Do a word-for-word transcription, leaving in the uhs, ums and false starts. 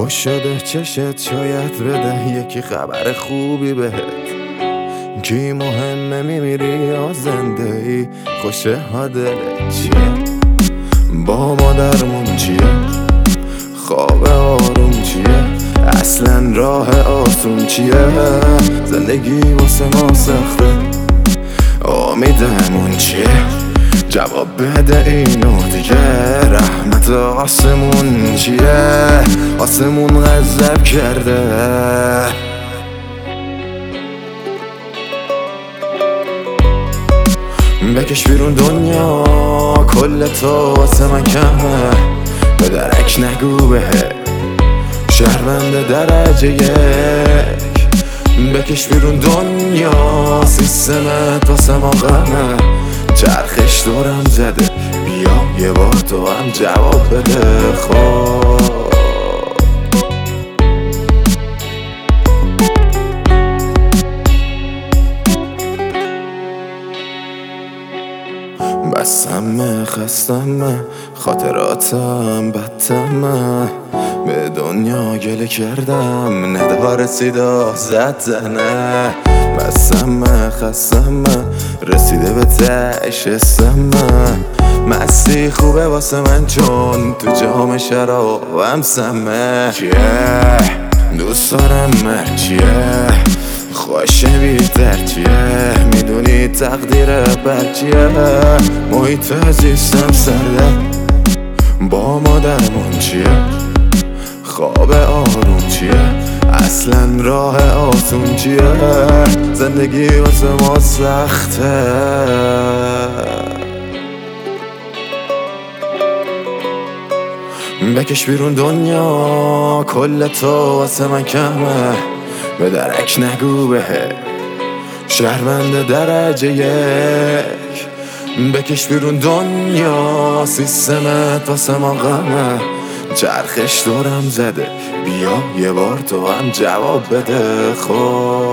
خوش شده چشت شاید بده یکی خبر خوبی بهت. کی مهمه میمیری یا زنده ای؟ خوشه ها دلت چیه؟ با مادرمون چیه؟ خواب آروم چیه؟ اصلا راه آسون چیه؟ زندگی واسه ما سخته، امیدمون چیه؟ جواب بده اینو دیگه. رحمت آسمون چیه؟ آسمون غضب کرده. بکش بیرون دنیا، کل تو واسه من کمه. به درک نگو بهه، شهروند درجه یک. بکش بیرون دنیا، سیستمت واسه ما غمه. چرخش دورم زده، بیا یه بار تو هم جواب بده. خب بسمه خستمه، خاطراتم بدتمه. به دنیا گله کردم، ندا رسیدا زدنه. بسمه خستمه، رسیده به تش سمه. مستی خوبه واسه من چون تو جام شرابم سمه. چیه؟ دوست دارم من چیه؟ خوشه بیتر چیه؟ میدونی تقدیر بد چیه؟ محیط زیستم سرده، با مادرمون چیه؟ خواب آروم چیه؟ اصلا راه آسون چیه؟ زندگی واسه ما سخته. بکش بیرون دنیا، کل تو واسه من کمه. به درک نگو بهه، شهروند درجه یک. بکش بیرون دنیا، سیستمت واسه ما غمه. چرخش دورم زده، بیا یه بار تو هم جواب بده. خب